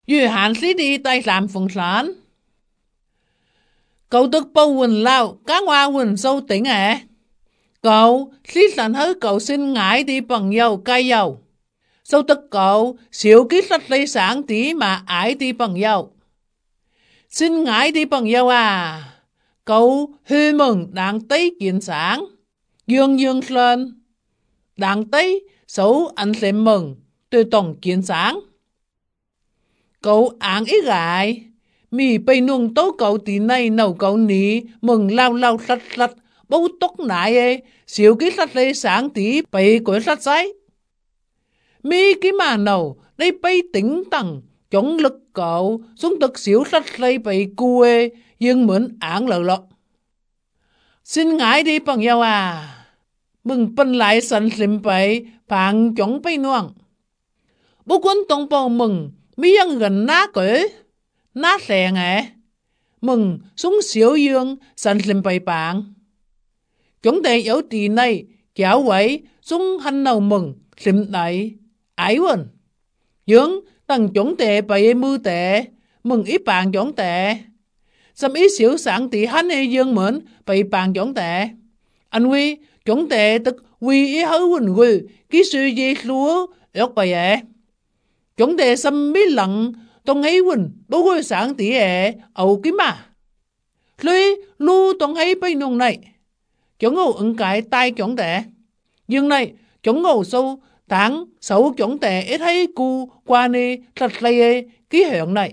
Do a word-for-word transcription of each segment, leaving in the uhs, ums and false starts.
Như hạn sĩ đi tay làm phụng sản. Cậu tức bầu quần lao, cá hoa quần sâu tỉnh à. Cậu, sĩ sản hơi cậu xin ngại đi bằng dầu cay dầu. Sâu tức cậu, xíu ký sách lấy sáng tí mà ái đi bằng dầu. Xin ngại đi bằng dầu à. Cậu hư mừng đang tới kiện sáng. Dương dương lên. Đang tới xấu anh sẽ mừng từ tổng kiến sáng. Cậu áng ý gái. Mì bây nung tố cậu tí này nấu cậu ní mừng lao lao sạch sạch bố tốc nại ê xíu ký sạch lấy sáng tí bây của sạch giấy. Mì ký mà nấu đây bây tính tầng chống lực cậu xuống thực xíu sạch lấy bây cu ê nhưng mượn áng lờ lọ. Xin ngại đi bằng nhau à. Mừng bần lại sẵn xìm bây phản chống bây nuông. Bố quân tổng bầu mừng mi dân gần ná cỡ ná xè ngẹ. Mừng xuống xíu dương sẵn xìm bây bạn. Chúng ta yếu tì này kéo quấy xuống hành nào mừng xìm đẩy ái quần. Dương tầng chúng ta bây mưu tệ mừng ít bạn chúng ta. Xâm ít xíu sáng tì hành hay dương mượn bây bạn chúng ta. Anh huy chúng ta tức huy ý hấu quần quỳ ký sư dê lúa ước bà ạ. Chúng ta xâm bí lặng tông ấy quần bố quỳ sáng tí ạ ẩu ký mà. Lui lưu tông ấy bây nông này. Chúng ngủ ứng cái tay chúng ta. Nhưng này chúng ngủ sâu tháng xấu chúng ta ít hay cu qua nê thật lây ký hiệu này.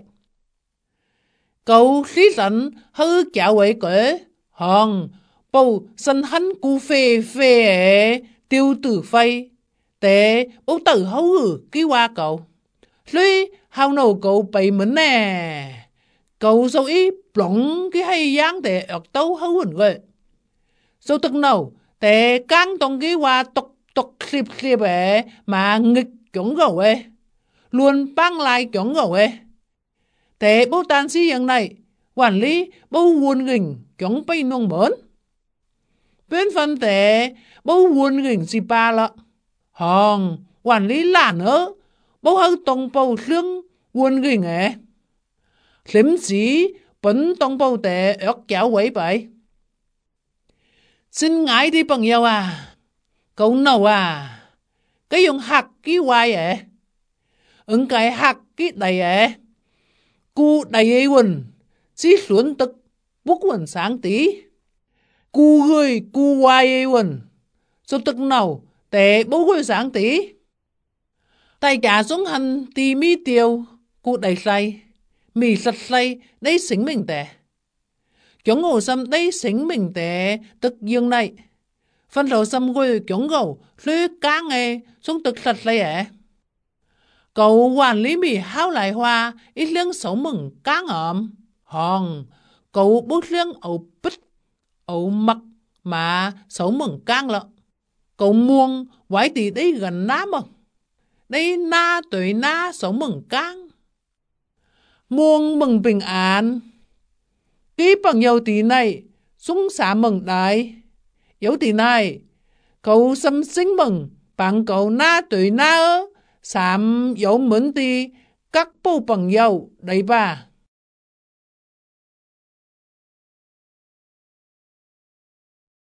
Cậu xí sẵn hư chảo quậy cỡ hòn bầu sân hắn cu phê phê tiêu tử phay tế bố tử hấu ử ký qua cậu. Lui hào nổ cậu bày mến nè. Cậu sâu ý blóng cái hay giang để ọc tấu hấu hồn gợi. Sâu tức nâu tế căng tông ký qua tộc tộc xịp xịp ế mà nghịch chống gầu ế. Luôn băng lại chống gầu ế. Tế bố tàn sĩ dân này quản lý bố nguồn gỉnh chống bay nông mớn. Bên phần tế bố nguồn gỉnh xì ba lọ. Hòn quản lý làn ớ bố hư tông bầu xương nguồn gỉnh ế. Xím xí bấn tông bầu tế ớt cháu quấy bậy. Xin ngại đi bằng nhau à. Cậu nào à. Cái dùng hạt ký hoài ế. Ứng cái hạt ký đầy ế. Cụ đầy ấy quần. Xí xuống tức bút quần sáng tí. Cụ gửi cụ hoài ấy quần. Số tức nào tế bố gửi sáng tí. Tài trả xuống hành tì mi tiêu. Cụ đầy say. Mì sạch say đấy xính mình tế. Chúng ngủ xâm đấy xính mình tế tức dương này. Phần đầu xâm gửi chúng ngủ lưu cá nghe xuống tức sạch say ế. Cậu quản lý mì hao lại hoa ít liêng xấu mừng cá ngợm. Hòn, cậu bút liêng ẩu bích, ẩu mặc mà xấu mừng cang lợ. Cậu muông quái tì đấy gần ná mừng. Đấy na tuổi na xấu mừng cang. Muông mừng bình an. Ký bằng nhau tí này, xuống xá mừng đáy. Yếu tí này, cậu xâm sinh mừng, bằng cậu na tuổi na ơ. Sám yếu mướn tí, các bố bằng nhau, đấy bà.